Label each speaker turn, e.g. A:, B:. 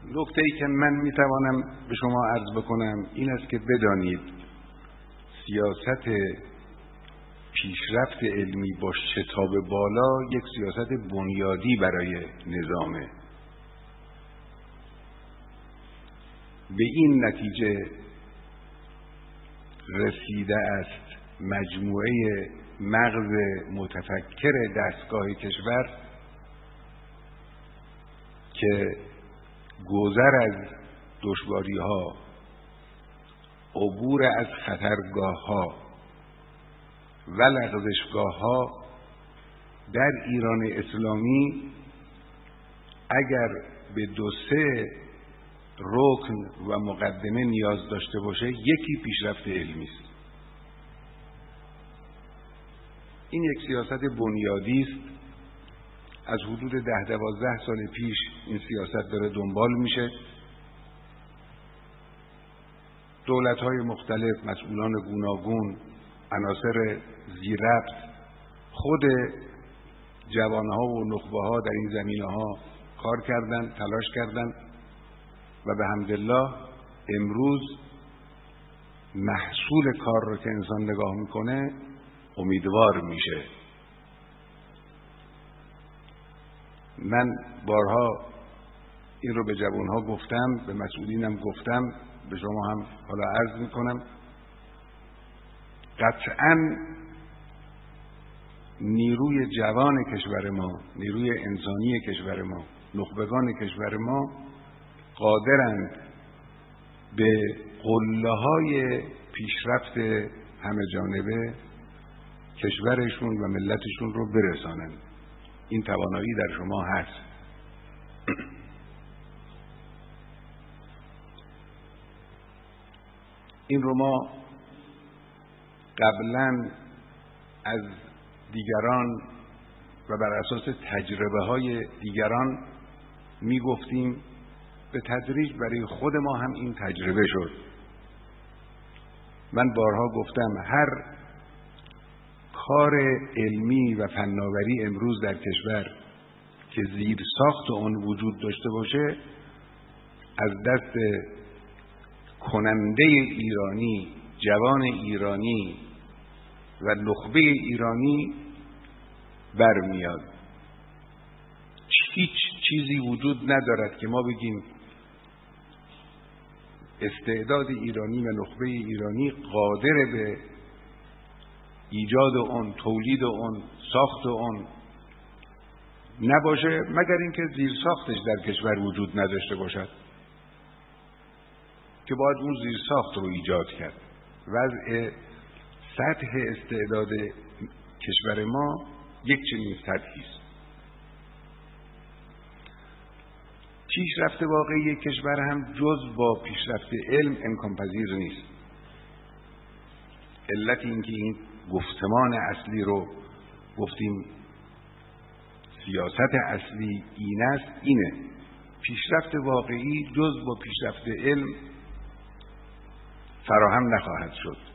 A: نکته‌ای که من میتوانم به شما عرض بکنم این است که بدانید سیاست پیشرفت علمی با شتاب بالا یک سیاست بنیادی برای نظامه. به این نتیجه رسیده است مجموعه مغز متفکر دستگاه کشور که گذر از دشواری‌ها، عبور از خطرگاه‌ها و لغزشگاه‌ها در ایران اسلامی اگر به 2-3 رکن و مقدمه نیاز داشته باشه، یکی پیشرفت علمی است. این یک سیاست بنیادی است. از حدود 10-12 سال پیش این سیاست داره دنبال میشه. دولت‌های مختلف، مسئولان گوناگون، عناصر ذی‌ربط، خود جوانها و نخبه‌ها در این زمینه‌ها کار کردند، تلاش کردند و به حمدالله امروز محصول کار رو که انسان نگاه میکنه امیدوار میشه. من بارها این رو به جوانها گفتم، به مسئولینم گفتم، به شما هم حالا عرض میکنم. قطعاً نیروی جوان کشور ما، نیروی انسانی کشور ما، نخبگان کشور ما قادرند به قله‌های پیشرفت همه جانبه کشورشون و ملتشون رو برسانند. این توانایی در شما هست. این رو ما قبلا از دیگران و بر اساس تجربه‌های دیگران میگفتیم. به تدریج برای خود ما هم این تجربه شد. من بارها گفتم هر کار علمی و فناوری امروز در کشور که زیر ساخت اون وجود داشته باشه از دست کننده ایرانی، جوان ایرانی و نخبه ایرانی برمیاد. هیچ چیزی وجود ندارد که ما بگیم استعداد ایرانی و نخبه ایرانی قادر به ایجاد اون، تولید اون، ساخت اون نباشه مگر اینکه زیر ساختش در کشور وجود نداشته باشد که باید اون زیر ساخت رو ایجاد کرد. وضع سطح استعداد کشور ما یک چنین سطحی است. پیشرفت واقعی کشور هم جز با پیشرفت علم امکان پذیر نیست. علت اینکه این گفتمان اصلی رو گفتیم سیاست اصلی این است، اینه پیشرفت واقعی جز با پیشرفت علم فراهم نخواهد شد.